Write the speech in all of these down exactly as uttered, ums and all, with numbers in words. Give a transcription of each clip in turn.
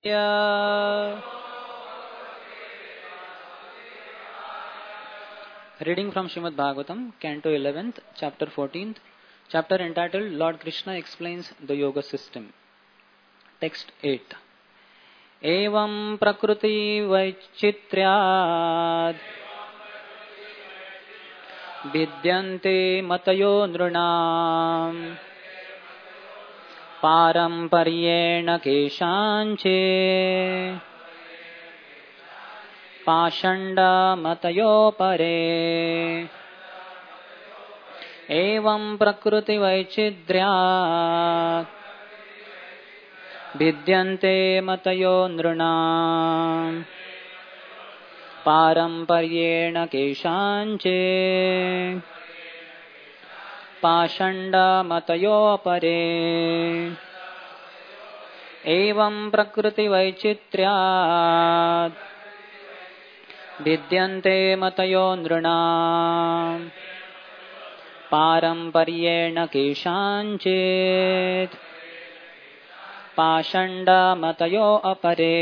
Yeah. Reading from Srimad Bhagavatam, Canto eleventh, Chapter fourteenth, chapter entitled Lord Krishna Explains the Yoga System. Text eight. Evam prakriti vaichitriyad vidyante matayo nrunam parampariyena keshanche पाषण्डा मतयो परे एवं प्रकृति वैचित्र्यात् भिद्यन्ते मतयो नृणाम् पारम्पर्येण केषाञ्चित् पाषण्डा मतयो परे एवं प्रकृति वैचित्र्यात् भिद्यन्ते मतयो नृणाम् पारम्पर्येण केषाञ्चित् पाषण्डा मतयो अपरे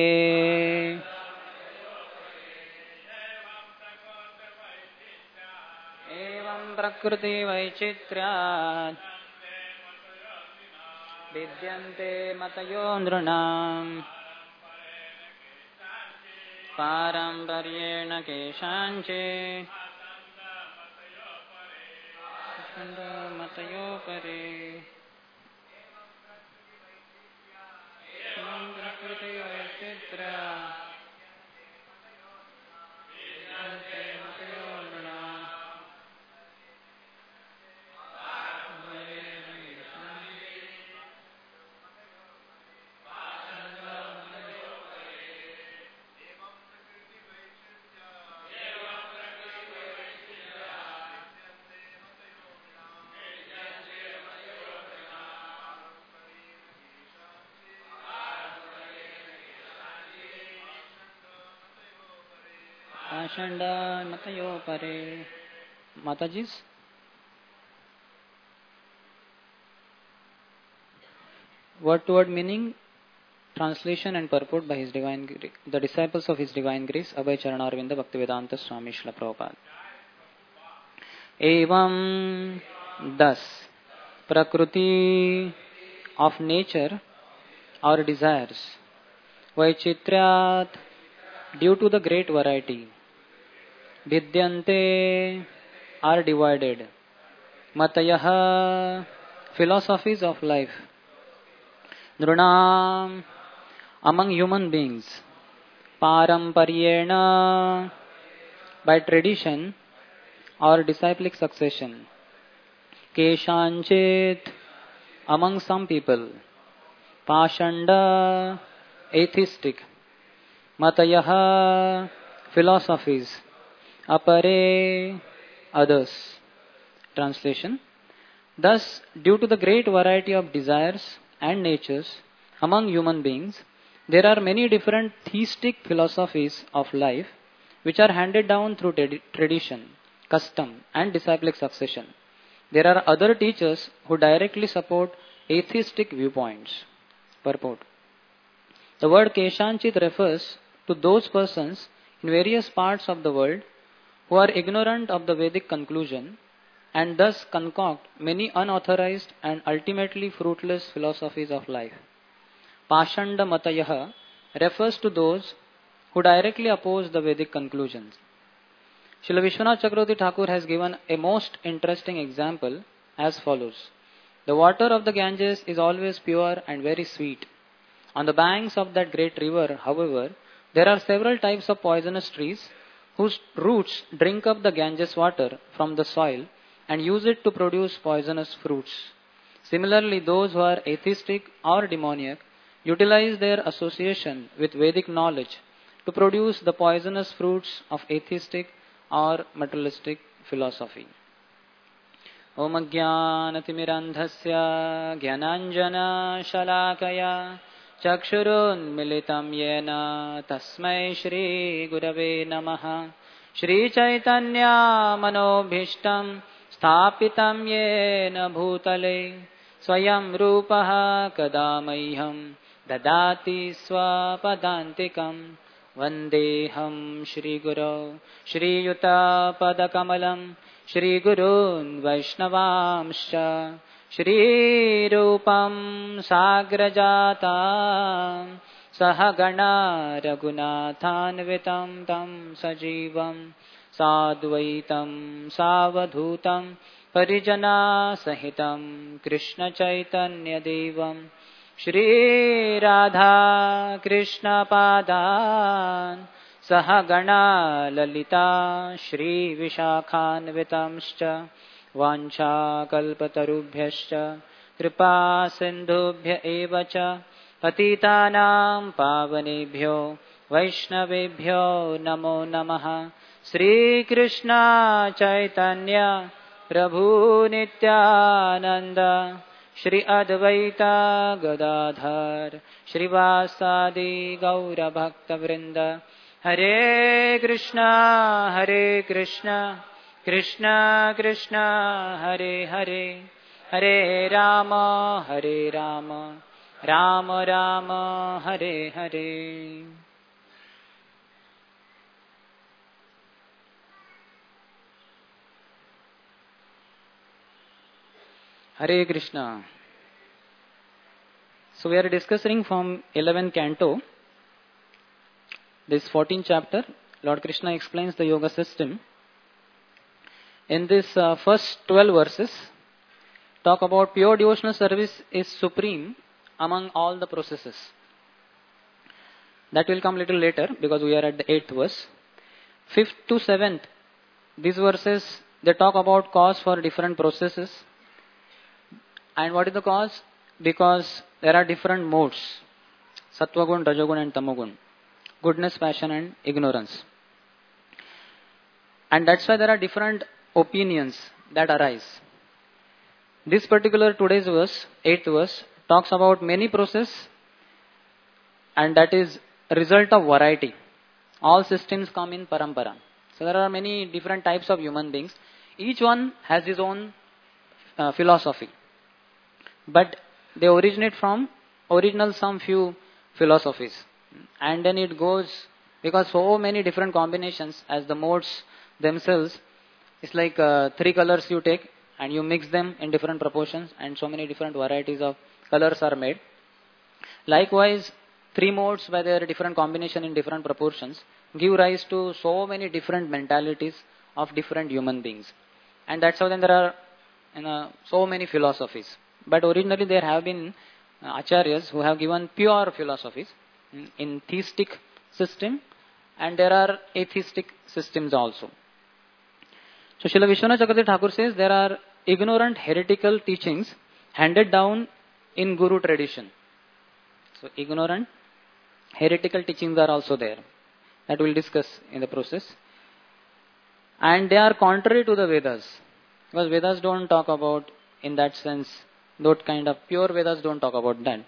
एवं प्रकृति वैचित्र्यात् भिद्यन्ते मतयो नृणाम् पारम्पर्येण केषाञ्चित् मतयो परे प्रकृति वैचित्र्यात् पाषण्डा मतयो परे. Mataji's. Word to word meaning, translation and purport by His Divine Grace, the disciples of His Divine Grace, Abhay Charanarvinda Bhaktivedanta Swami Srila Prabhupada. Evam, thus, Prakriti of nature or desires, Vaichitryat, due to the great variety, Vidyante are divided, Matayaha, philosophies of life, Nrunam, among human beings, Parampariyena, by tradition or disciplic succession, Keshanchit, among some people, Pashanda, atheistic, Matayaha, philosophies, Apare, others. Translation. Thus, due to the great variety of desires and natures among human beings, there are many different theistic philosophies of life which are handed down through trad- tradition, custom and disciplic succession. There are other teachers who directly support atheistic viewpoints. Purport. The word Keshanchit refers to those persons in various parts of the world who are ignorant of the Vedic conclusion and thus concoct many unauthorized and ultimately fruitless philosophies of life. Pashanda Matayaha refers to those who directly oppose the Vedic conclusions. Srila Vishwanath Chakravarti Thakur has given a most interesting example as follows. The water of the Ganges is always pure and very sweet. On the banks of that great river, however, there are several types of poisonous trees whose roots drink up the Ganges water from the soil and use it to produce poisonous fruits. Similarly, those who are atheistic or demoniac utilize their association with Vedic knowledge to produce the poisonous fruits of atheistic or materialistic philosophy. Om Ajnanatimirandhasya Jnananjana Shalakaya Chakshurunmilitam Yena Tasmai Shri Gurave Namaha. Shri Chaitanya Manobhishtam Sthapitam Yena Bhutale Swayam Rupaha Kada Mahyam Dadati swapadantikam Vandeham Shri Guru Shri Yuta Padakamalam Shri Gurun Vaishnavamscha Shri Rupam Sagrajata Sahagana Raghunathanvitam Tam Sajivam Sadvaitam Savadhutam Parijana Sahitam Krishna Chaitanya Devam Shri Radha Krishna Padan Sahagana Lalita Shri Vishakhanvitamscha Vancha Kalpatarubhyascha Kripa Sindhubhya Evacha Patitanam Pavanebhyo Vaishnavebhyo Namo Namaha Sri Krishna Chaitanya Prabhu Nityananda Shri Advaita Gadadhar Shri Vasadi Gaura Bhakta Vrinda Hare Krishna Hare Krishna Krishna Krishna Hare Hare Hare Rama Hare Rama Rama Rama Hare Hare. Hare Krishna. So we are discussing from eleventh canto, this fourteenth chapter. Lord Krishna explains the yoga system. In this uh, first twelve verses, talk about pure devotional service is supreme among all the processes. That will come little later because we are at the eighth verse. Fifth to seventh, these verses, they talk about cause for different processes. And what is the cause? Because there are different modes. Sattvagun, Rajagun and Tamagun. Goodness, passion and ignorance. And that's why there are different opinions that arise. This particular today's verse, eighth verse, talks about many processes, and that is a result of variety. All systems come in parampara. So there are many different types of human beings. Each one has his own uh, philosophy. But they originate from original some few philosophies. And then it goes, because so many different combinations as the modes themselves, it's like uh, three colors you take and you mix them in different proportions and so many different varieties of colors are made. Likewise, three modes by their different combination in different proportions give rise to so many different mentalities of different human beings. And that's how then there are you know, so many philosophies. But originally there have been uh, acharyas who have given pure philosophies in, in theistic system, and there are atheistic systems also. So Srila Vishwanath Chakravarti Thakur says there are ignorant heretical teachings handed down in Guru tradition. So ignorant heretical teachings are also there. That we will discuss in the process. And they are contrary to the Vedas. Because Vedas don't talk about, in that sense, that kind of pure Vedas don't talk about that.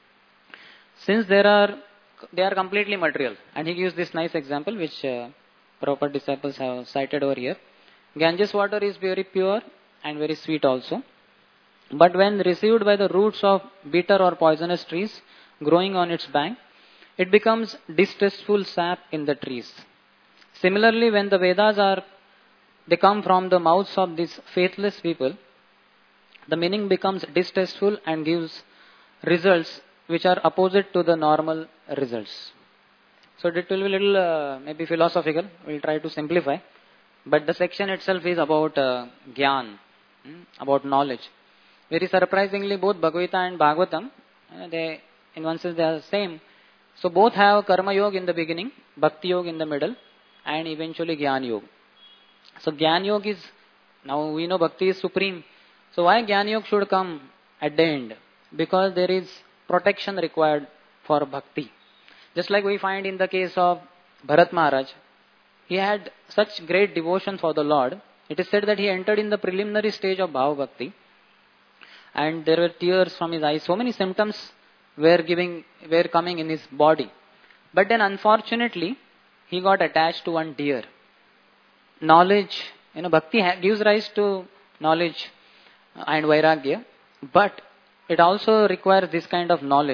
Since there are, they are completely material. And he gives this nice example which uh, proper disciples have cited over here. Ganges water is very pure and very sweet also. But when received by the roots of bitter or poisonous trees growing on its bank, it becomes distasteful sap in the trees. Similarly, when the Vedas are, they come from the mouths of these faithless people, the meaning becomes distasteful and gives results which are opposite to the normal results. So it will be a little uh, maybe philosophical. We will try to simplify. But the section itself is about uh, Gyan, hmm, about knowledge. Very surprisingly, both Bhagavad Gita and Bhagavatam, uh, they, in one sense they are the same. So both have Karma Yoga in the beginning, Bhakti Yoga in the middle, and eventually Gyan Yoga. So Gyan Yoga is, now we know Bhakti is supreme. So why Gyan Yoga should come at the end? Because there is protection required for Bhakti. Just like we find in the case of Bharat Maharaj, he had such great devotion for the Lord. It is said that he entered in the preliminary stage of Bhava Bhakti, and there were tears from his eyes. So many symptoms were giving, were coming in his body. But then unfortunately, he got attached to one deer. Knowledge, you know, Bhakti gives rise to knowledge and Vairagya, but it also requires this kind of knowledge,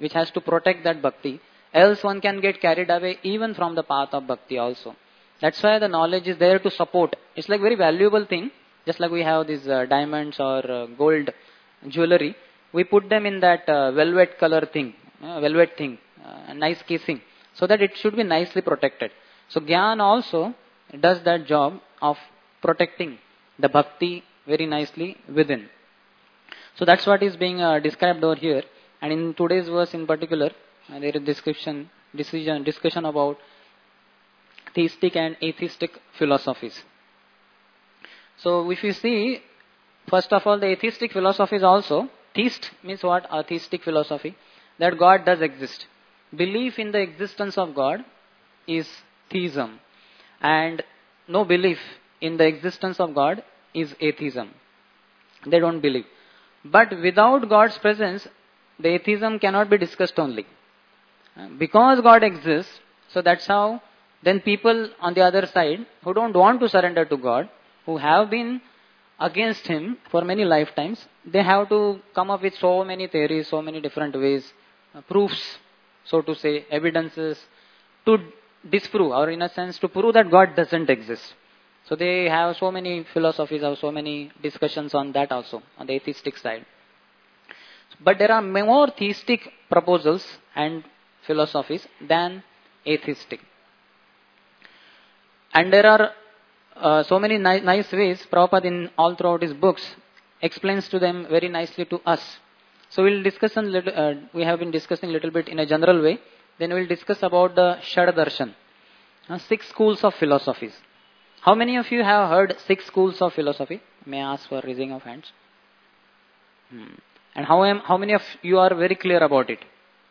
which has to protect that bhakti. Else one can get carried away even from the path of bhakti also. That's why the knowledge is there to support. It's like very valuable thing. Just like we have these uh, diamonds or uh, gold jewelry. We put them in that uh, velvet color thing, uh, velvet thing, uh, nice casing, so that it should be nicely protected. So Gyan also does that job of protecting the bhakti very nicely within. So that's what is being uh, described over here. And in today's verse in particular, uh, there is description, decision, discussion about theistic and atheistic philosophies. So if you see, first of all, the atheistic philosophies also, theist means what? A theistic philosophy, that God does exist. Belief in the existence of God is theism. And no belief in the existence of God is atheism. They don't believe. But without God's presence, the atheism cannot be discussed only. Because God exists, so that's how then people on the other side who don't want to surrender to God, who have been against Him for many lifetimes, they have to come up with so many theories, so many different ways, uh, proofs, so to say, evidences, to disprove, or in a sense to prove that God doesn't exist. So they have so many philosophies, have so many discussions on that also, on the atheistic side. But there are more theistic proposals and philosophies than atheistic. And there are uh, so many ni- nice ways Prabhupada in all throughout his books explains to them very nicely to us. So we'll discuss a little, uh, we have been discussing a little bit in a general way. Then we'll discuss about the Shad Darshan, uh, six schools of philosophies. How many of you have heard six schools of philosophy? May I ask for raising of hands? Hmm. And how am how many of you are very clear about it?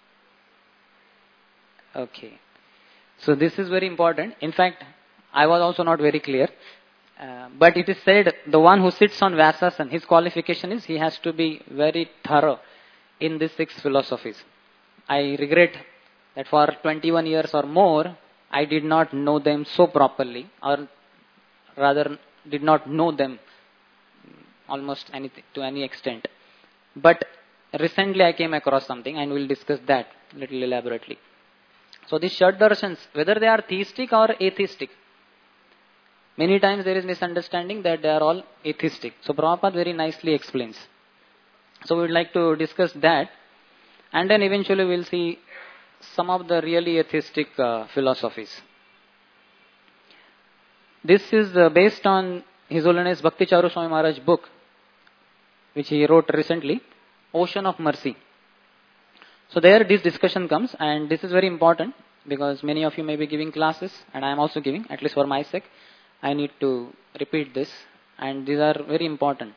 Okay. So this is very important. In fact, I was also not very clear. Uh, but it is said the one who sits on Vyasasana, his qualification is he has to be very thorough in these six philosophies. I regret that for twenty-one years or more, I did not know them so properly, or rather did not know them almost anything, to any extent. But recently I came across something and we'll discuss that a little elaborately. So these Shad Darshans, whether they are theistic or atheistic, many times there is misunderstanding that they are all atheistic. So Prabhupada very nicely explains. So we would like to discuss that, and then eventually we'll see some of the really atheistic uh, philosophies. This is uh, based on His Holiness Bhakti Charu Swami Maharaj book, which he wrote recently, Ocean of Mercy. So there this discussion comes, and this is very important because many of you may be giving classes, and I am also giving, at least for my sake. I need to repeat this, and these are very important.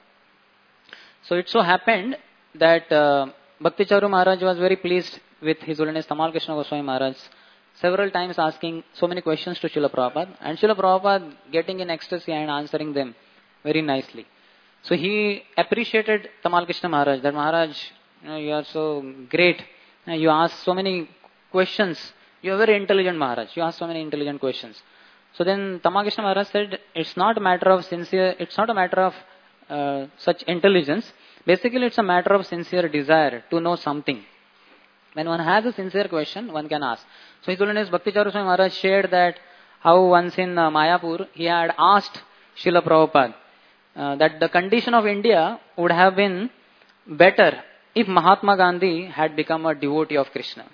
So it so happened that uh, Bhakti Charu Maharaj was very pleased with His Holiness Tamal Krishna Goswami Maharaj, several times asking so many questions to Srila Prabhupada, and Srila Prabhupada getting in ecstasy and answering them very nicely. So he appreciated Tamal Krishna Maharaj, that Maharaj, you know, you are so great, you ask so many questions, you are very intelligent Maharaj, you ask so many intelligent questions. So then Tamal Krishna Maharaj said, it's not a matter of sincere, it's not a matter of uh, such intelligence, basically it's a matter of sincere desire to know something. When one has a sincere question, one can ask. So His Holiness Bhakti Charu Swami Maharaj shared that how once in uh, Mayapur, he had asked Srila Prabhupada uh, that the condition of India would have been better if Mahatma Gandhi had become a devotee of Krishna.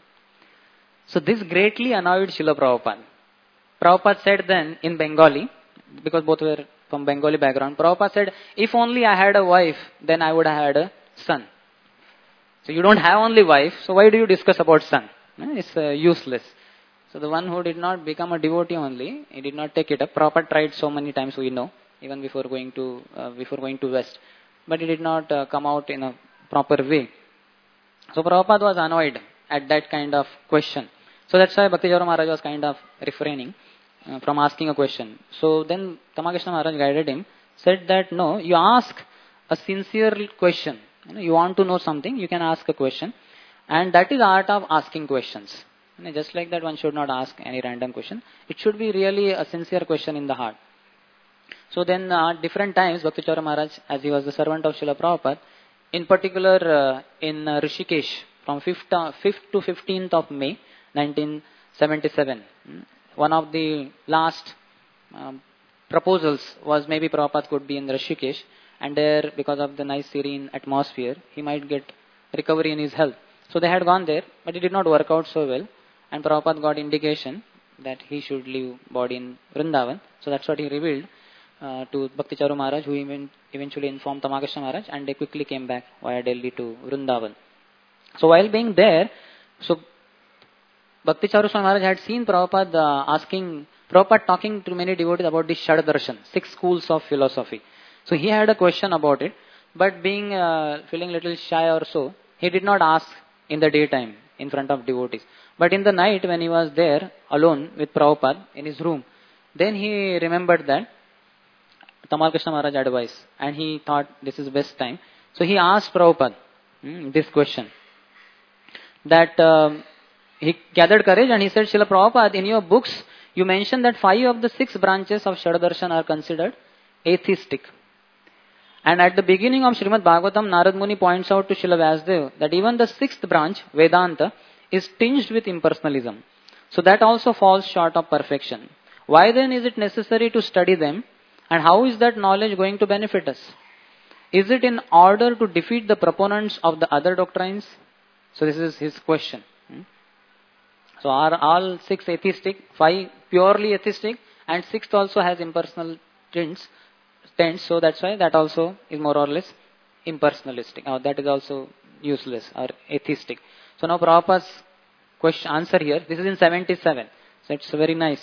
So this greatly annoyed Srila Prabhupada. Prabhupada said then in Bengali, because both were from Bengali background, Prabhupada said, if only I had a wife, then I would have had a son. So you don't have only wife, so why do you discuss about son? It's uh, useless. So the one who did not become a devotee only, he did not take it up. Prabhupada tried so many times, we know, even before going to uh, before going to West. But he did not uh, come out in a proper way. So Prabhupada was annoyed at that kind of question. So that's why Bhakti Charu Maharaj was kind of refraining uh, from asking a question. So then Tamal Krishna Maharaj guided him, said that no, you ask a sincere question. You know, you want to know something, you can ask a question. And that is art of asking questions. You know, just like that, one should not ask any random question. It should be really a sincere question in the heart. So then uh, different times, Bhakti Charu Maharaj, as he was the servant of Srila Prabhupada, in particular uh, in uh, Rishikesh, from fifth, uh, fifth to fifteenth of May nineteen seventy-seven. One of the last um, proposals was maybe Prabhupada could be in Rishikesh, and there, because of the nice serene atmosphere, he might get recovery in his health. So they had gone there, but it did not work out so well, and Prabhupada got indication that he should leave body in Vrindavan. So that's what he revealed uh, to Bhakti Charu Maharaj, who even, eventually informed Tamakrishnna Maharaj, and they quickly came back via Delhi to Vrindavan. So while being there, so Bhakti Charu Maharaj had seen Prabhupada uh, asking, Prabhupada talking to many devotees about the Shaddarshan, six schools of philosophy. So he had a question about it, but being uh, feeling a little shy or so, he did not ask in the daytime in front of devotees. But in the night when he was there alone with Prabhupada in his room, then he remembered that Tamal Krishna Maharaj advice, and he thought this is best time. So he asked Prabhupada hmm, this question. That um, he gathered courage and he said, Srila Prabhupada, in your books, you mentioned that five of the six branches of Shaddarshan are considered atheistic. And at the beginning of Srimad Bhagavatam, Narad Muni points out to Srila Vyasdeva that even the sixth branch, Vedanta, is tinged with impersonalism. So that also falls short of perfection. Why then is it necessary to study them? And how is that knowledge going to benefit us? Is it in order to defeat the proponents of the other doctrines? So this is his question. So are all six atheistic, five purely atheistic, and sixth also has impersonal tints, tints, so that's why that also is more or less impersonalistic. Now that is also useless or atheistic. So now Prabhupada's question, answer here, this is in seventy-seven. So it's very nice.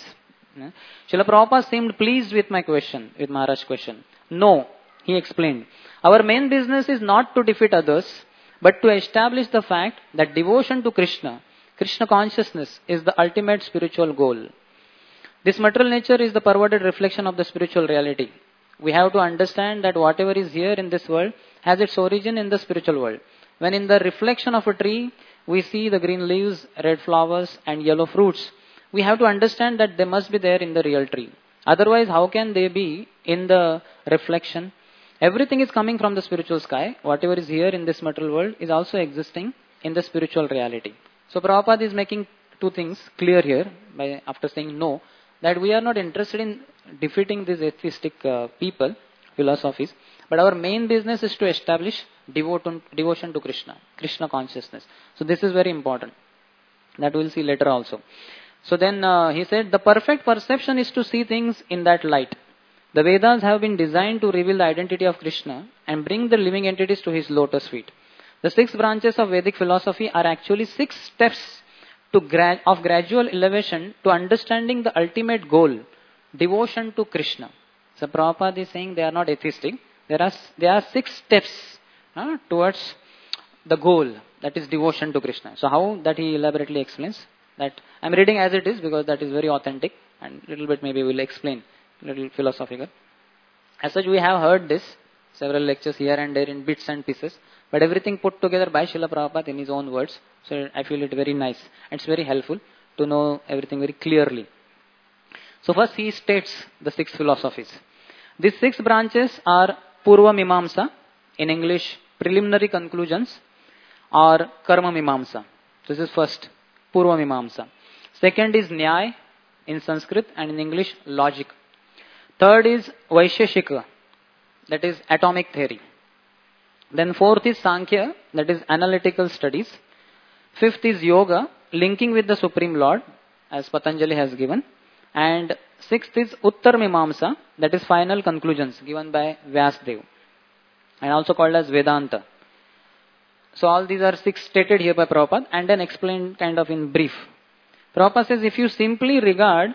Srila Prabhupada seemed pleased with my question, with Maharaj's question. No, he explained. Our main business is not to defeat others, but to establish the fact that devotion to Krishna, Krishna consciousness, is the ultimate spiritual goal. This material nature is the perverted reflection of the spiritual reality. We have to understand that whatever is here in this world has its origin in the spiritual world. When in the reflection of a tree, we see the green leaves, red flowers, and yellow fruits, we have to understand that they must be there in the real tree. Otherwise, how can they be in the reflection? Everything is coming from the spiritual sky. Whatever is here in this material world is also existing in the spiritual reality. So Prabhupada is making two things clear here by after saying no, that we are not interested in defeating these atheistic uh, people, philosophies, but our main business is to establish devotion, devotion to Krishna, Krishna consciousness. So this is very important. That we will see later also. So then uh, he said, the perfect perception is to see things in that light. The Vedas have been designed to reveal the identity of Krishna and bring the living entities to his lotus feet. The six branches of Vedic philosophy are actually six steps to gra- of gradual elevation to understanding the ultimate goal, devotion to Krishna. So Prabhupada is saying they are not atheistic. There are, there are six steps uh, towards the goal, that is devotion to Krishna. So how that he elaborately explains. That I am reading as it is because that is very authentic, and little bit maybe we will explain, little philosophical. As such, we have heard this, several lectures here and there in bits and pieces, but everything put together by Srila Prabhupada in his own words. So I feel it very nice. It's very helpful to know everything very clearly. So first he states the six philosophies. These six branches are Purva Mimamsa, in English preliminary conclusions, or Karma Mimamsa. This is first, Purva Mimamsa. Second is Nyaya in Sanskrit, and in English logic. Third is Vaisheshika, that is atomic theory. Then fourth is Sankhya, that is analytical studies. Fifth is Yoga, linking with the Supreme Lord, as Patanjali has given. And sixth is Uttar Mimamsa, that is final conclusions given by Vyasdeva, and also called as Vedanta. So all these are six stated here by Prabhupada and then explained kind of in brief. Prabhupada says if you simply regard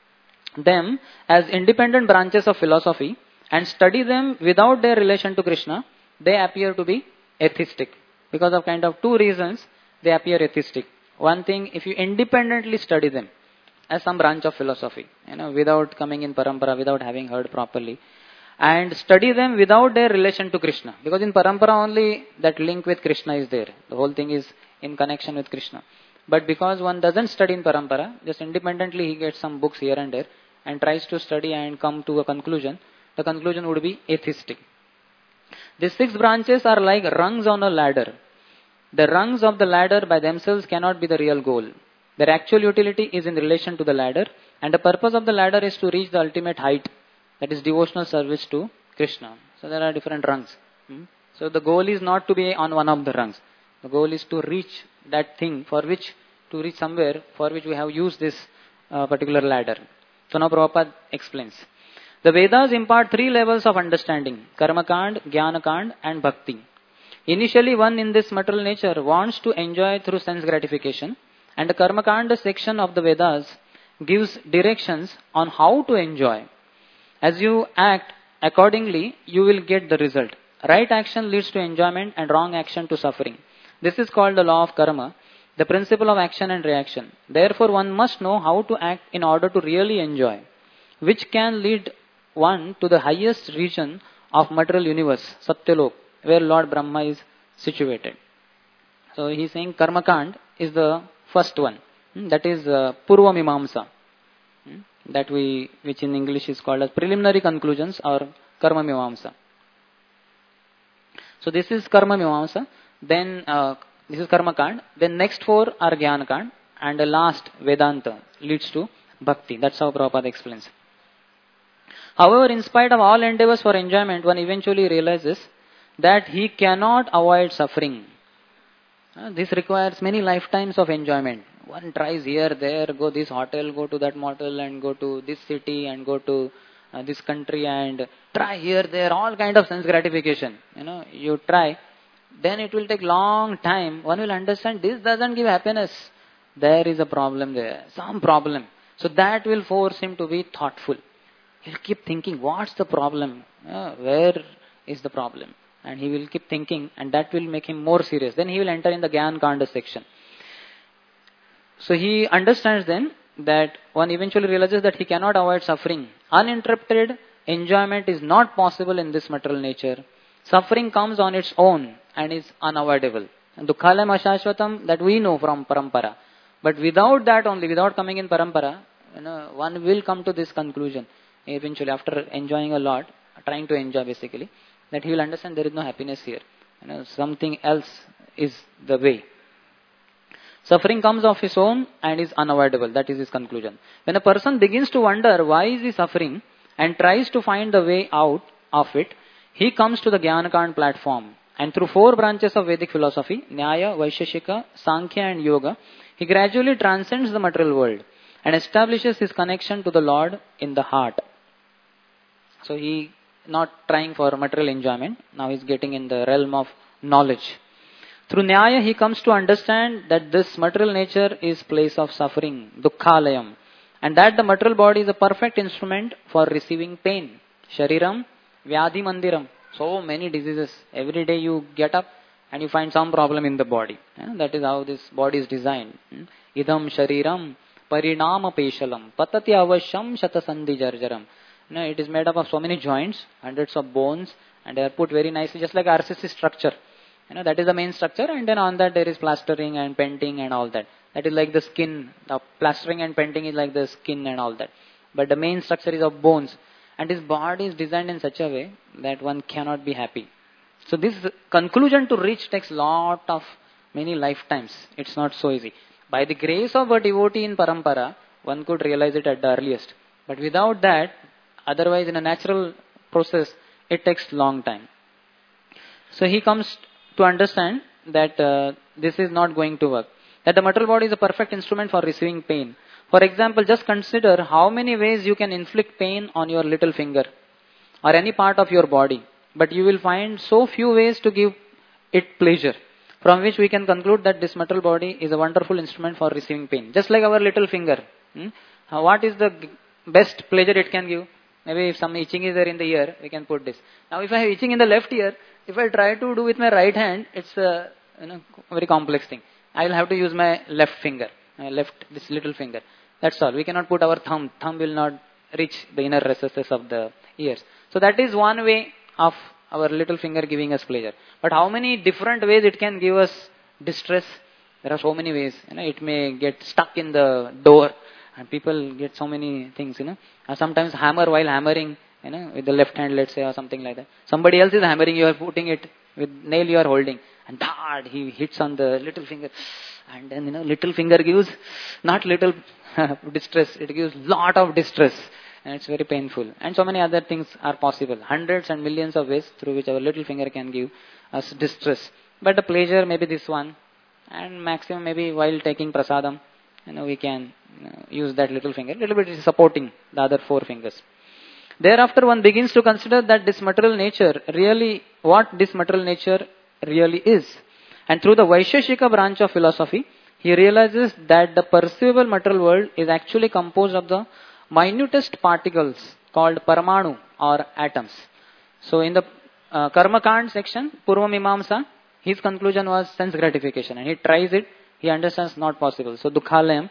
them as independent branches of philosophy and study them without their relation to Krishna, they appear to be atheistic. Because of kind of two reasons, they appear atheistic. One thing, if you independently study them as some branch of philosophy, you know, without coming in parampara, without having heard properly, and study them without their relation to Krishna. Because in parampara only that link with Krishna is there. The whole thing is in connection with Krishna. But because one doesn't study in parampara, just independently he gets some books here and there and tries to study and come to a conclusion, the conclusion would be atheistic. These six branches are like rungs on a ladder. The rungs of the ladder by themselves cannot be the real goal. Their actual utility is in relation to the ladder, and the purpose of the ladder is to reach the ultimate height, that is devotional service to Krishna. So there are different rungs. Hmm? So the goal is not to be on one of the rungs. The goal is to reach that thing for which, to reach somewhere for which we have used this uh, particular ladder. So now Prabhupada explains. The Vedas impart three levels of understanding: Karmakand, Jnanakand and Bhakti. Initially, one in this material nature wants to enjoy through sense gratification, and the Karmakanda section of the Vedas gives directions on how to enjoy. As you act accordingly, you will get the result. Right action leads to enjoyment and wrong action to suffering. This is called the law of karma, the principle of action and reaction. Therefore, one must know how to act in order to really enjoy, which can lead one to the highest region of material universe, Satyalok, where Lord Brahma is situated. So he is saying Karmakand is the first one. That is uh, Purva Mimamsa. That we, which in English is called as preliminary conclusions or Karma Mimamsa. So this is Karma Mimamsa. Then uh, this is Karmakand. Then next four are Jnanakand. And the last Vedanta leads to Bhakti. That's how Prabhupada explains. However, in spite of all endeavors for enjoyment, one eventually realizes that he cannot avoid suffering. Uh, this requires many lifetimes of enjoyment. One tries here, there, go this hotel, go to that motel, and go to this city, and go to uh, this country, and try here, there, all kind of sense gratification. You know, you try, then it will take long time. One will understand this doesn't give happiness. There is a problem there, some problem. So that will force him to be thoughtful. He'll keep thinking, what's the problem? Uh, where is the problem? And he will keep thinking, and that will make him more serious. Then he will enter in the Gyan Kanda section. So he understands then that one eventually realizes that he cannot avoid suffering. Uninterrupted enjoyment is not possible in this material nature. Suffering comes on its own and is unavoidable. And Dukhalayam Ashashvatam, that we know from Parampara. But without that only, without coming in Parampara, you know, one will come to this conclusion. Eventually, after enjoying a lot, trying to enjoy basically, that he will understand there is no happiness here. You know, something else is the way. Suffering comes of his own and is unavoidable. That is his conclusion. When a person begins to wonder why is he suffering and tries to find the way out of it, he comes to the Jnanakand platform. And through four branches of Vedic philosophy, Nyaya, Vaisheshika, Sankhya and Yoga, he gradually transcends the material world and establishes his connection to the Lord in the heart. So he not trying for material enjoyment. Now he is getting in the realm of knowledge. Through Nyaya, he comes to understand that this material nature is place of suffering, Dukkhalayam, and that the material body is a perfect instrument for receiving pain. Shariram, Vyadhi Mandiram. So many diseases. Every day you get up and you find some problem in the body. Yeah, that is how this body is designed. Idam Shariram, Parinama Peshalam, Patati Avasham Shatasandhi Jarjaram. No, it is made up of so many joints, hundreds of bones, and they are put very nicely, just like R C C structure. You know, that is the main structure, and then on that there is plastering and painting and all that. That is like the skin. The plastering and painting is like the skin and all that. But the main structure is of bones. And his body is designed in such a way that one cannot be happy. So this conclusion to reach takes lot of many lifetimes. It's not so easy. By the grace of a devotee in Parampara, one could realize it at the earliest. But without that, otherwise in a natural process, it takes long time. So he comes to understand that uh, this is not going to work. That the material body is a perfect instrument for receiving pain. For example, just consider how many ways you can inflict pain on your little finger or any part of your body. But you will find so few ways to give it pleasure. From which we can conclude that this material body is a wonderful instrument for receiving pain. Just like our little finger. Hmm? Uh, what is the g- best pleasure it can give? Maybe if some itching is there in the ear, we can put this. Now if I have itching in the left ear, if I try to do with my right hand, it's a you know, very complex thing. I will have to use my left finger, my left, this little finger. That's all. We cannot put our thumb. Thumb will not reach the inner recesses of the ears. So that is one way of our little finger giving us pleasure. But how many different ways it can give us distress? There are so many ways. You know, it may get stuck in the door. And people get so many things, you know. Uh, sometimes hammer while hammering, you know, with the left hand, let's say, or something like that. Somebody else is hammering, you are putting it with nail you are holding, and dad, he hits on the little finger, and then, you know, little finger gives not little distress, it gives lot of distress, and it's very painful. And so many other things are possible, hundreds and millions of ways through which our little finger can give us distress. But the pleasure may be this one, and maximum maybe while taking prasadam, you know, we can you know, use that little finger, little bit is supporting the other four fingers. Thereafter one begins to consider that this material nature really, what this material nature really is. And through the Vaisheshika branch of philosophy, he realizes that the perceivable material world is actually composed of the minutest particles called paramanu or atoms. So in the uh, Karma Kand section, Purva Mimamsa, his conclusion was sense gratification, and he tries it, he understands not possible. So Dukhalayam,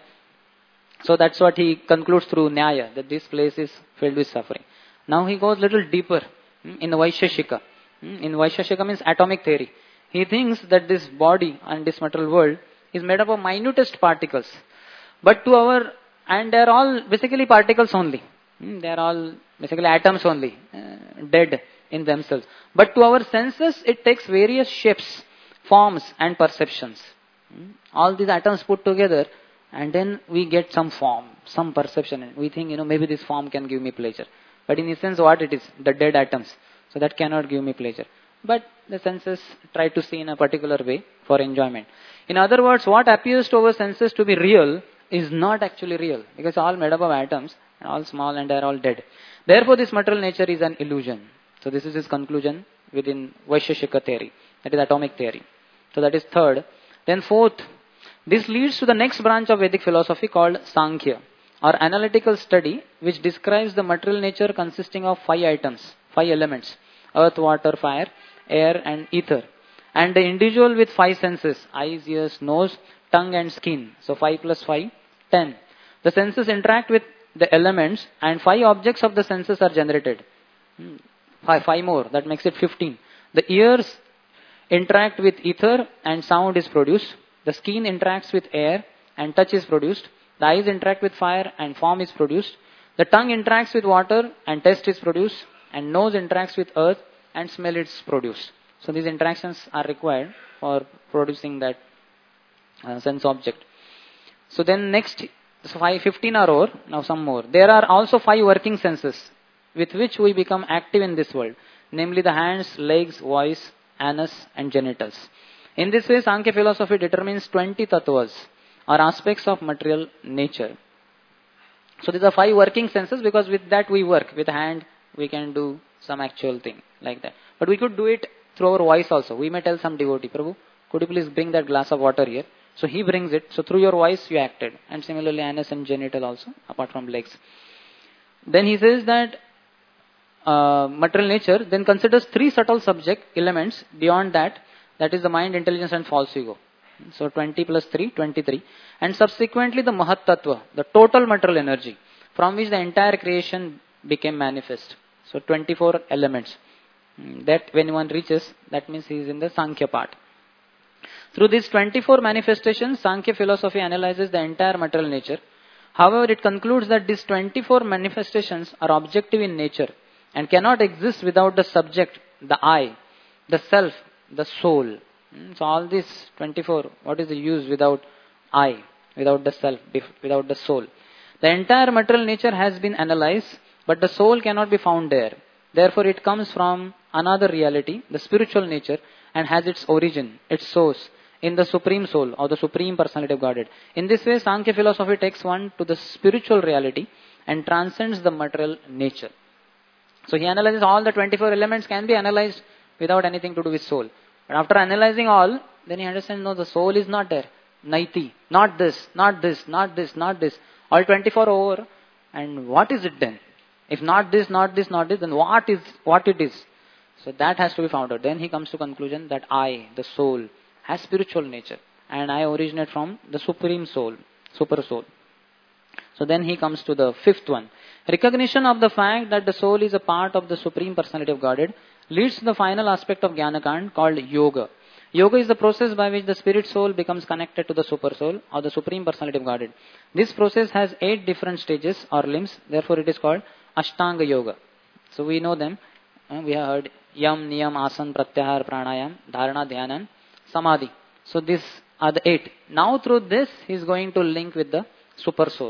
so that's what he concludes through Nyaya, that this place is filled with suffering. Now he goes little deeper in the Vaisheshika. In Vaisheshika means atomic theory. He thinks that this body and this material world is made up of minutest particles. But to our, and they are all basically particles only. They are all basically atoms only, uh, dead in themselves. But to our senses, it takes various shapes, forms and perceptions. All these atoms put together, and then we get some form, some perception. And we think, you know, maybe this form can give me pleasure. But in essence, what it is? The dead atoms. So that cannot give me pleasure. But the senses try to see in a particular way for enjoyment. In other words, what appears to our senses to be real is not actually real. Because all made up of atoms, and all small and they are all dead. Therefore, this material nature is an illusion. So this is his conclusion within Vaisheshika theory. That is atomic theory. So that is third. Then fourth, this leads to the next branch of Vedic philosophy called Sankhya, or analytical study, which describes the material nature consisting of five items, five elements: earth, water, fire, air and ether. And the individual with five senses, eyes, ears, nose, tongue and skin. So five plus five, ten. The senses interact with the elements and five objects of the senses are generated. Five, five more, that makes it fifteen. The ears interact with ether and sound is produced. The skin interacts with air and touch is produced. The eyes interact with fire and form is produced. The tongue interacts with water and taste is produced. And nose interacts with earth and smell is produced. So these interactions are required for producing that uh, sense object. So then next, so five, fifteen are over, now some more. There are also five working senses with which we become active in this world. Namely the hands, legs, voice, anus and genitals. In this way, Sankhya philosophy determines twenty tattvas, or aspects of material nature. So these are five working senses, because with that we work. With hand, we can do some actual thing like that. But we could do it through our voice also. We may tell some devotee, Prabhu, could you please bring that glass of water here? So he brings it. So through your voice you acted. And similarly anus and genital also, apart from legs. Then he says that uh, material nature then considers three subtle subject elements beyond that. That is the mind, intelligence and false ego. So twenty plus three, twenty-three. And subsequently the Mahat Tattva, the total material energy, from which the entire creation became manifest. So twenty-four elements. That when one reaches, that means he is in the Sankhya part. Through these twenty-four manifestations, Sankhya philosophy analyzes the entire material nature. However, it concludes that these twenty-four manifestations are objective in nature and cannot exist without the subject, the I, the self, the soul. So all these twenty-four, what is the use without I, without the self, without the soul? The entire material nature has been analyzed, but the soul cannot be found there. Therefore, it comes from another reality, the spiritual nature, and has its origin, its source, in the Supreme Soul or the Supreme Personality of Godhead. In this way, Sankhya philosophy takes one to the spiritual reality and transcends the material nature. So he analyzes all the twenty-four elements can be analyzed without anything to do with soul. But after analyzing all, then he understands, no, the soul is not there. Naiti, not this, not this, not this, not this. All twenty-four over. And what is it then? If not this, not this, not this, then what is what it is? So that has to be found out. Then he comes to conclusion that I, the soul, has spiritual nature. And I originate from the Supreme Soul, Super Soul. So then he comes to the fifth one. Recognition of the fact that the soul is a part of the Supreme Personality of Godhead leads to the final aspect of Jnanakand called Yoga. Yoga is the process by which the spirit soul becomes connected to the super soul or the Supreme Personality of Godhead. This process has eight different stages or limbs. Therefore, it is called Ashtanga Yoga. So we know them. Uh, we have heard Yam, Niyam, Asan, Pratyahar, Pranayam, Dharana, Dhyanan, Samadhi. So these are the eight. Now through this, he is going to link with the super soul.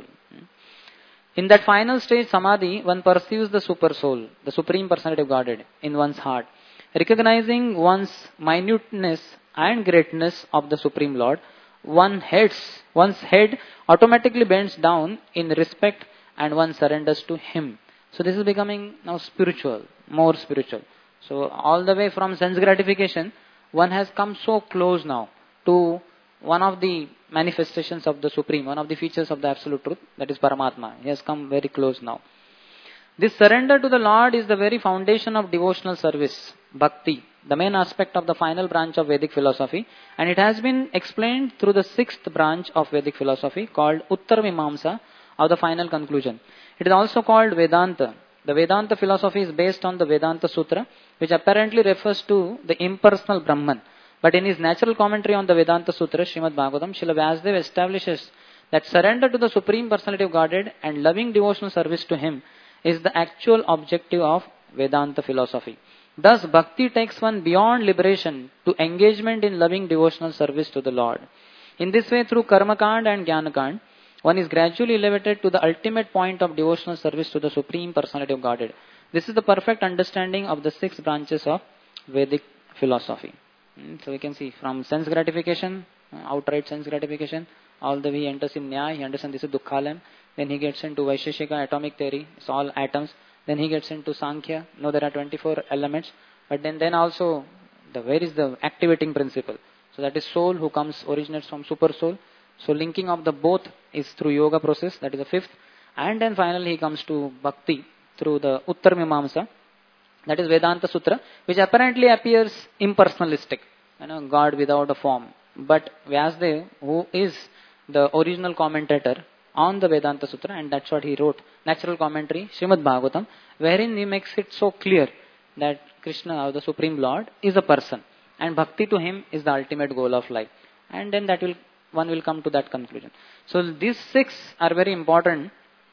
In that final stage, Samadhi, one perceives the super soul, the Supreme Personality of Godhead in one's heart. Recognizing one's minuteness and greatness of the Supreme Lord, one heads, one's head automatically bends down in respect and one surrenders to Him. So this is becoming now spiritual, more spiritual. So all the way from sense gratification, one has come so close now to one of the manifestations of the Supreme, one of the features of the Absolute Truth, that is Paramatma. He has come very close now. This surrender to the Lord is the very foundation of devotional service, bhakti, the main aspect of the final branch of Vedic philosophy, and it has been explained through the sixth branch of Vedic philosophy called Uttarmimamsa, of the final conclusion. It is also called Vedanta. The Vedanta philosophy is based on the Vedanta Sutra, which apparently refers to the impersonal Brahman. But in his natural commentary on the Vedanta Sutra, Srimad Bhagavatam, Srila Vyasadeva establishes that surrender to the Supreme Personality of Godhead and loving devotional service to Him is the actual objective of Vedanta philosophy. Thus, bhakti takes one beyond liberation to engagement in loving devotional service to the Lord. In this way, through Karmakand and Jnanakand, one is gradually elevated to the ultimate point of devotional service to the Supreme Personality of Godhead. This is the perfect understanding of the six branches of Vedic philosophy. So we can see from sense gratification, outright sense gratification, all the way he enters in Nyaya, he understands this is Dukkhalayam. Then he gets into Vaisheshika atomic theory, it's all atoms. Then he gets into Sankhya, no there are twenty-four elements. But then, then also, the where is the activating principle? So that is soul who comes, originates from super soul. So linking of the both is through yoga process, that is the fifth. And then finally he comes to bhakti through the Uttarmimamsa, that is Vedanta Sutra, which apparently appears impersonalistic, you know, God without a form. But Vyasadeva, who is the original commentator on the Vedanta Sutra, and that's what he wrote, natural commentary, Srimad Bhagavatam, wherein he makes it so clear that Krishna, or the Supreme Lord, is a person, and bhakti to Him is the ultimate goal of life. And then that will one will come to that conclusion. So these six are very important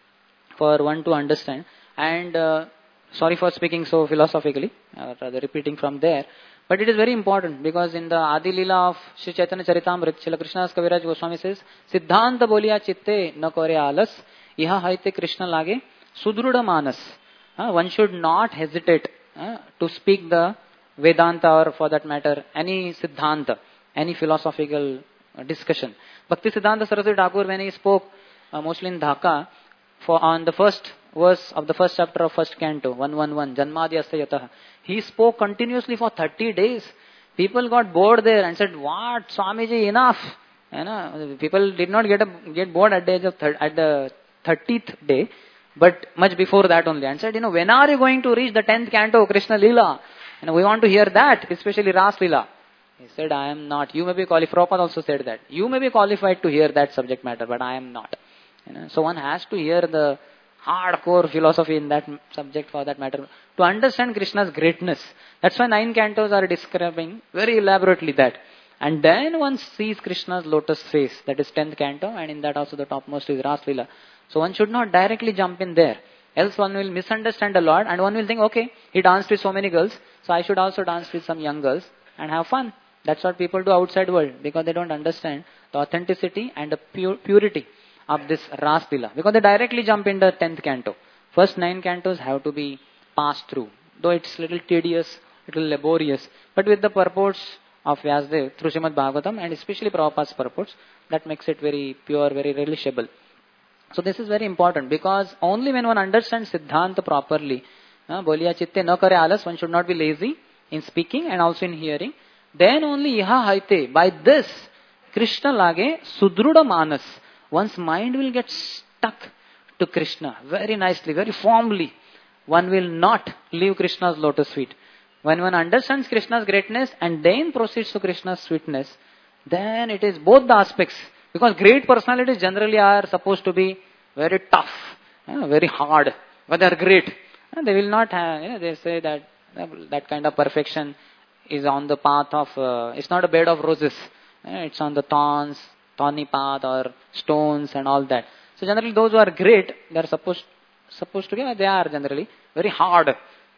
for one to understand. And uh, sorry for speaking so philosophically, uh, rather repeating from there, but it is very important because in the Adi Lila of Sri Chaitanya Charitamrita, Srila Krishnadas Kaviraj Goswami says, Siddhanta boliya chitte na kore alas, iha haite Krishna lage sudruda manas. Uh, one should not hesitate uh, to speak the Vedanta, or for that matter, any Siddhanta, any philosophical discussion. Bhakti Siddhanta Saraswati Thakur, when he spoke uh, mostly in Dhaka, for on the first verse of the first chapter of first canto, one eleven, Janmadhyasya Yatah, he spoke continuously for thirty days. People got bored there and said, what, Swamiji, enough. You know, people did not get a, get bored at the age of thir- at the thirtieth day, but much before that only, and said, you know, when are you going to reach the tenth canto, Krishna Leela? You know, we want to hear that, especially Ras Leela. He said, I am not. You may be qualified. Prabhupada also said that. You may be qualified to hear that subject matter, but I am not. You know, so one has to hear the hardcore philosophy in that subject for that matter to understand Krishna's greatness. That's why nine cantos are describing very elaborately that. And then one sees Krishna's lotus face, that is tenth canto, and in that also the topmost is Ras Leela. So one should not directly jump in there. Else one will misunderstand the Lord and one will think, okay, he danced with so many girls, so I should also dance with some young girls and have fun. That's what people do outside world because they don't understand the authenticity and the pure, purity of this Ras Leela. Because they directly jump in the tenth canto. First nine cantos have to be passed through. Though it's little tedious, little laborious. But with the purports of Vyasadeva through Srimad Bhagavatam and especially Prabhupada's purports, that makes it very pure, very relishable. So this is very important because only when one understands Siddhanta properly, Boliya chitte na kare alas, one should not be lazy in speaking and also in hearing. Then only iha haite, by this, Krishna lage sudruda manas. One's mind will get stuck to Krishna very nicely, very firmly. One will not leave Krishna's lotus feet. When one understands Krishna's greatness and then proceeds to Krishna's sweetness, then it is both the aspects. Because great personalities generally are supposed to be very tough, you know, very hard, but they are great. And they will not have, you know, they say that that kind of perfection is on the path of, uh, it's not a bed of roses. It's on the thorns, thorny path or stones and all that. So generally those who are great, they are supposed supposed to be, they are generally very hard,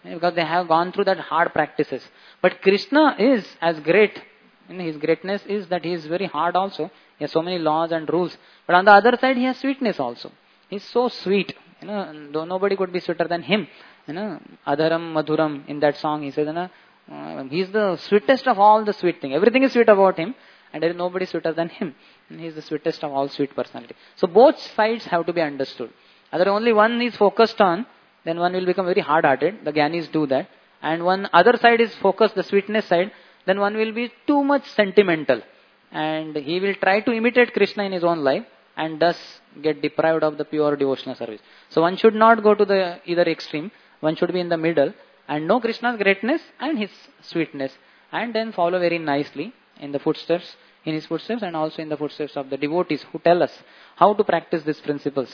because they have gone through that hard practices. But Krishna is as great. You know, his greatness is that he is very hard also. He has so many laws and rules. But on the other side, he has sweetness also. He's so sweet. You know, though nobody could be sweeter than him. You know, Adharam Madhuram, in that song, he says, you know, uh, he's the sweetest of all the sweet things. Everything is sweet about him, and there is nobody sweeter than him. And he's the sweetest of all sweet personality. So both sides have to be understood. Other only one is focused on, then one will become very hard-hearted. The Gyanis do that. And one other side is focused, the sweetness side, then one will be too much sentimental. And he will try to imitate Krishna in his own life, and thus get deprived of the pure devotional service. So one should not go to the either extreme. One should be in the middle and know Krishna's greatness and his sweetness, and then follow very nicely in the footsteps, in his footsteps, and also in the footsteps of the devotees who tell us how to practice these principles.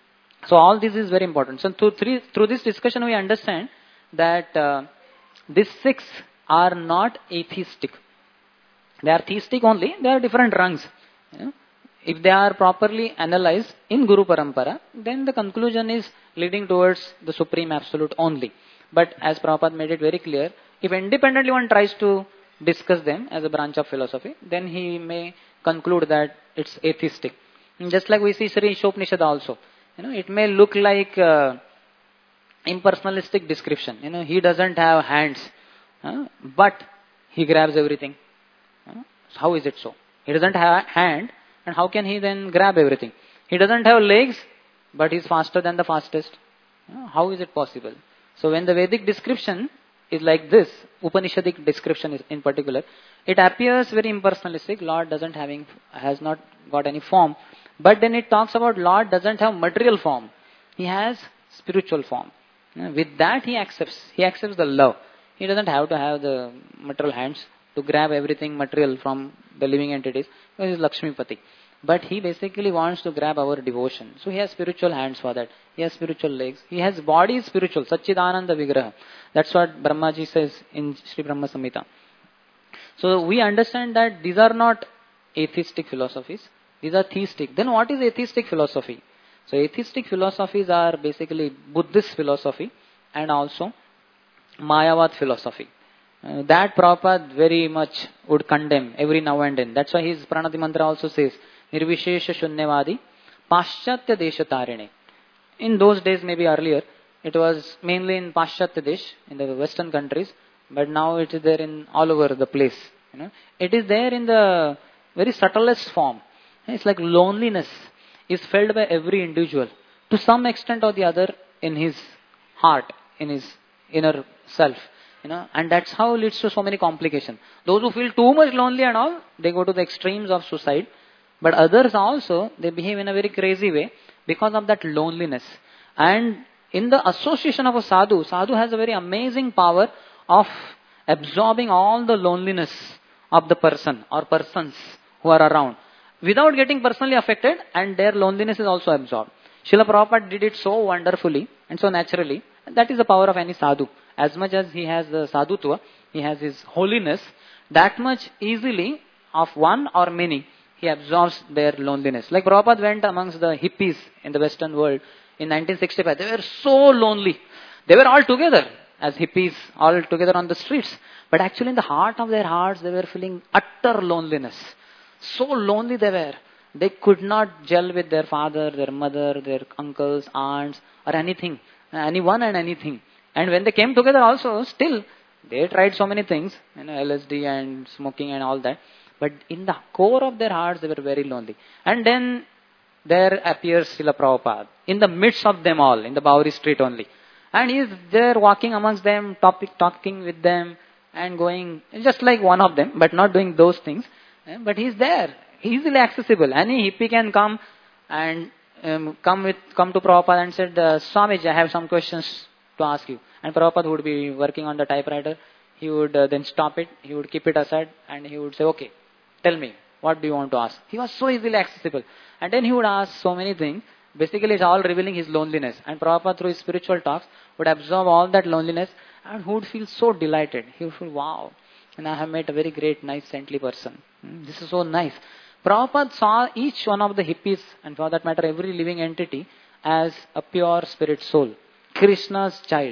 So all this is very important. So through, three, through this discussion we understand that uh, these six are not atheistic. They are theistic only. They are different rungs. You know? If they are properly analyzed in Guru Parampara, then the conclusion is leading towards the Supreme Absolute only. But as Prabhupada made it very clear, if independently one tries to discuss them as a branch of philosophy, then he may conclude that it's atheistic. And just like we see Sri Ishopanishad also. You know, it may look like uh, impersonalistic description. You know, he doesn't have hands, uh, but he grabs everything. Uh, how is it so? He doesn't have a hand, and how can he then grab everything? He doesn't have legs, but he's faster than the fastest. Uh, how is it possible? So when the Vedic description is like this, Upanishadic description is in particular, it appears very impersonalistic. Lord doesn't having, has not got any form. But then it talks about Lord doesn't have material form. He has spiritual form. With that he accepts. He accepts the love. He doesn't have to have the material hands to grab everything material from the living entities. Because he's Lakshmipati. But he basically wants to grab our devotion. So he has spiritual hands for that. He has spiritual legs. He has body spiritual. Satchidananda Vigraha. That's what Brahmaji says in Sri Brahma Samhita. So we understand that these are not atheistic philosophies. These are theistic. Then what is atheistic philosophy? So atheistic philosophies are basically Buddhist philosophy and also Mayavad philosophy. Uh, that Prabhupada very much would condemn every now and then. That's why his Pranati Mantra also says, Nirvishesha Shunyavadi Paschatya Desha Tarine. In those days, maybe earlier, it was mainly in Paschatya Desh, in the western countries, but now it is there in all over the place. You know, it is there in the very subtlest form. It's like loneliness is felt by every individual to some extent or the other in his heart, in his inner self. You know, and that's how it leads to so many complications. Those who feel too much lonely and all, they go to the extremes of suicide. But others also, they behave in a very crazy way because of that loneliness. And in the association of a sadhu, sadhu has a very amazing power of absorbing all the loneliness of the person or persons who are around without getting personally affected, and their loneliness is also absorbed. Srila Prabhupada did it so wonderfully and so naturally. That is the power of any sadhu. As much as he has the sadhutva, he has his holiness, that much easily of one or many, he absorbs their loneliness. Like Prabhupada went amongst the hippies in the Western world in nineteen sixty-five. They were so lonely. They were all together as hippies, all together on the streets. But actually in the heart of their hearts, they were feeling utter loneliness. So lonely they were. They could not gel with their father, their mother, their uncles, aunts, or anything. Anyone and anything. And when they came together also, still, they tried so many things, you know, L S D and smoking and all that. But in the core of their hearts, they were very lonely. And then there appears Srila Prabhupada, in the midst of them all, in the Bowery street only. And he is there walking amongst them, topic, talking with them, and going, just like one of them, but not doing those things. But he is there, easily accessible. Any hippie can come and um, come with come to Prabhupada and said, uh, Swamiji, I have some questions to ask you. And Prabhupada would be working on the typewriter. He would uh, then stop it. He would keep it aside and he would say, okay, tell me, what do you want to ask? He was so easily accessible. And then he would ask so many things. Basically, it's all revealing his loneliness. And Prabhupada, through his spiritual talks, would absorb all that loneliness and who would feel so delighted. He would feel, wow, and I have met a very great, nice, saintly person. Hmm, this is so nice. Prabhupada saw each one of the hippies, and for that matter, every living entity, as a pure spirit soul. Krishna's child.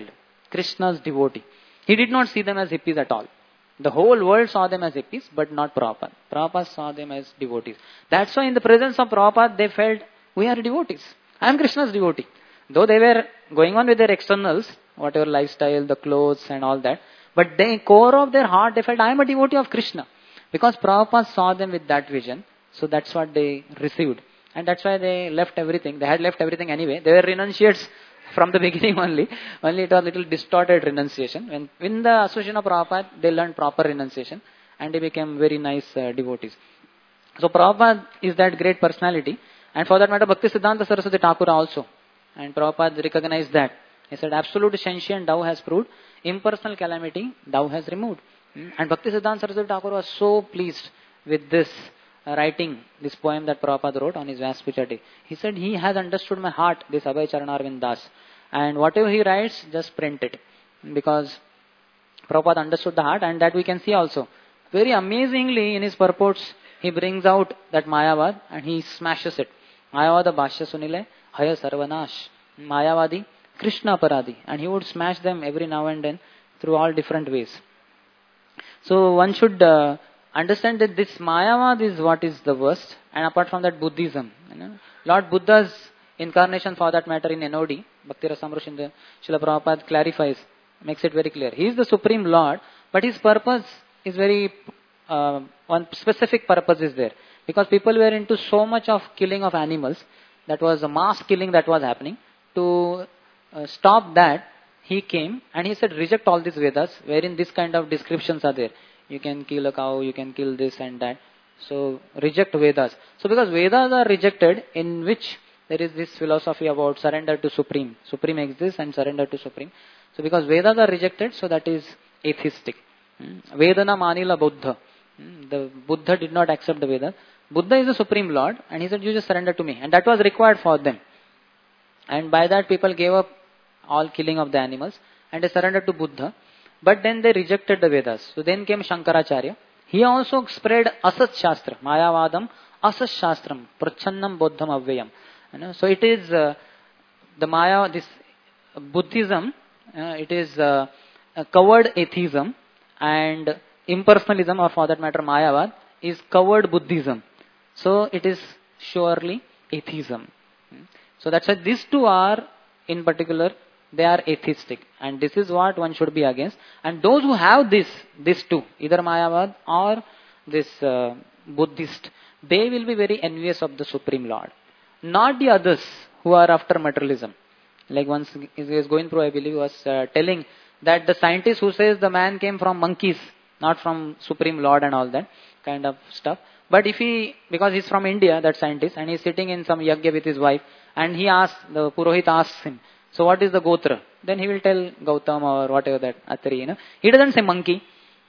Krishna's devotee. He did not see them as hippies at all. The whole world saw them as hippies, but not Prabhupada. Prabhupada saw them as devotees. That's why in the presence of Prabhupada, they felt, we are devotees. I am Krishna's devotee. Though they were going on with their externals, whatever lifestyle, the clothes and all that, but the core of their heart, they felt, I am a devotee of Krishna. Because Prabhupada saw them with that vision, so that's what they received. And that's why they left everything. They had left everything anyway. They were renunciates from the beginning only. Only it was a little distorted renunciation. When in the association of Prabhupada, they learned proper renunciation and they became very nice uh, devotees. So Prabhupada is that great personality. And for that matter, Bhaktisiddhanta Saraswati Thakur also. And Prabhupada recognized that. He said, absolute sentient thou has proved, impersonal calamity thou has removed. Hmm? And Bhaktisiddhanta Saraswati Thakur was so pleased with this uh, writing, this poem that Prabhupada wrote on his Vyaspuja day. He said, he has understood my heart, this Abhay Charanarvind Das. And whatever he writes, just print it. Because Prabhupada understood the heart, and that we can see also. Very amazingly, in his purports, he brings out that Mayavad and he smashes it. Mayavada Bhashya Sunile, Haya Sarvanash. Mayavadi, Krishna Paradi. And he would smash them every now and then through all different ways. So one should uh, understand that this Mayavad is what is the worst. And apart from that, Buddhism. You know, Lord Buddha's incarnation for that matter in N O D, Bhakti Rasamrushinda, Srila Prabhupada clarifies, makes it very clear. He is the Supreme Lord, but his purpose is very, uh, one specific purpose is there. Because people were into so much of killing of animals, that was a mass killing that was happening. To uh, stop that, he came and he said, reject all these Vedas, wherein this kind of descriptions are there. You can kill a cow, you can kill this and that. So, reject Vedas. So, because Vedas are rejected, in which there is this philosophy about surrender to Supreme. Supreme exists and surrender to Supreme. So, because Vedas are rejected, so that is atheistic. Hmm? Vedana Manila Buddha. Hmm? The Buddha did not accept the Vedas. Buddha is the Supreme Lord, and he said, you just surrender to me. And that was required for them. And by that, people gave up all killing of the animals, and they surrendered to Buddha. But then they rejected the Vedas. So then came Shankaracharya. He also spread Asat Shastra, Mayavadam, Asat Shastram, Prachannam Buddham Avyayam. You know, so it is uh, the Maya, this Buddhism, uh, it is uh, a covered atheism, and impersonalism, or for that matter Mayavad, is covered Buddhism. So it is surely atheism. So that's why these two are, in particular, they are atheistic. And this is what one should be against. And those who have this, these two, either Mayavad or this uh, Buddhist, they will be very envious of the Supreme Lord. Not the others who are after materialism. Like once he was going through, I believe, was uh, telling that the scientist who says the man came from monkeys, not from Supreme Lord and all that kind of stuff. But if he, because he's from India, that scientist, and he's sitting in some yagya with his wife, and he asks, the Purohit asks him, so what is the Gotra? Then he will tell Gautam or whatever that, Atri, you know. He doesn't say monkey.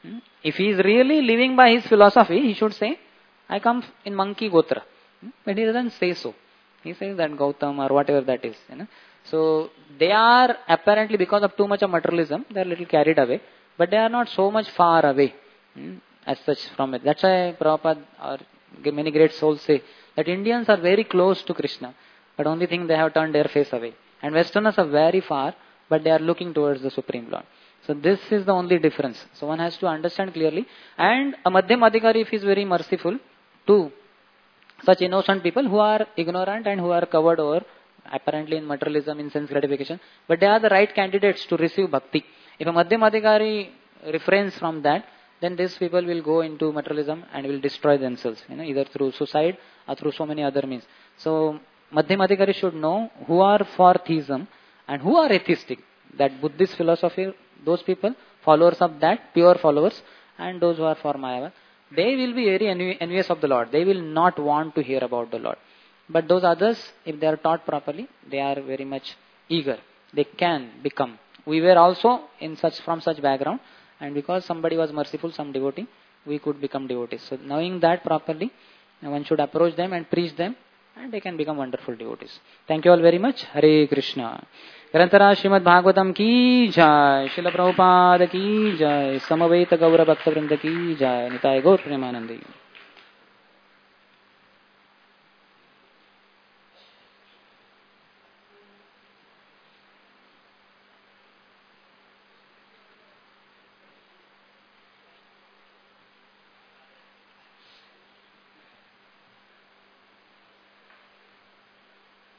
If he is really living by his philosophy, he should say, I come in monkey Gotra. But he doesn't say so. He says that Gautam or whatever that is, you know. So they are apparently, because of too much of materialism, they are a little carried away, but they are not so much far away hmm, as such from it. That's why Prabhupada or many great souls say that Indians are very close to Krishna, but only thing they have turned their face away. And Westerners are very far, but they are looking towards the Supreme Lord. So this is the only difference. So one has to understand clearly. And a Madhyam Adhikari, if he is very merciful to such innocent people who are ignorant and who are covered over apparently in materialism, in sense gratification, but they are the right candidates to receive bhakti. If a Madhyam Adhikari refrains from that, then these people will go into materialism and will destroy themselves, you know, either through suicide or through so many other means. So Madhyam Adhikari should know who are for theism and who are atheistic. That Buddhist philosophy, those people, followers of that, pure followers, and those who are for Mayavad, they will be very envi- envious of the Lord. They will not want to hear about the Lord. But those others, if they are taught properly, they are very much eager. They can become. We were also in such from such background, and because somebody was merciful, some devotee, we could become devotees. So knowing that properly, one should approach them and preach them, and they can become wonderful devotees. Thank you all very much. Hare Krishna. Grantara Srimad Bhagavatam ki jai, Srila Prabhupada ki jai, Samaveta Gaura Bhakta Vrinda ki jai, Nitai Gaur Premanandi.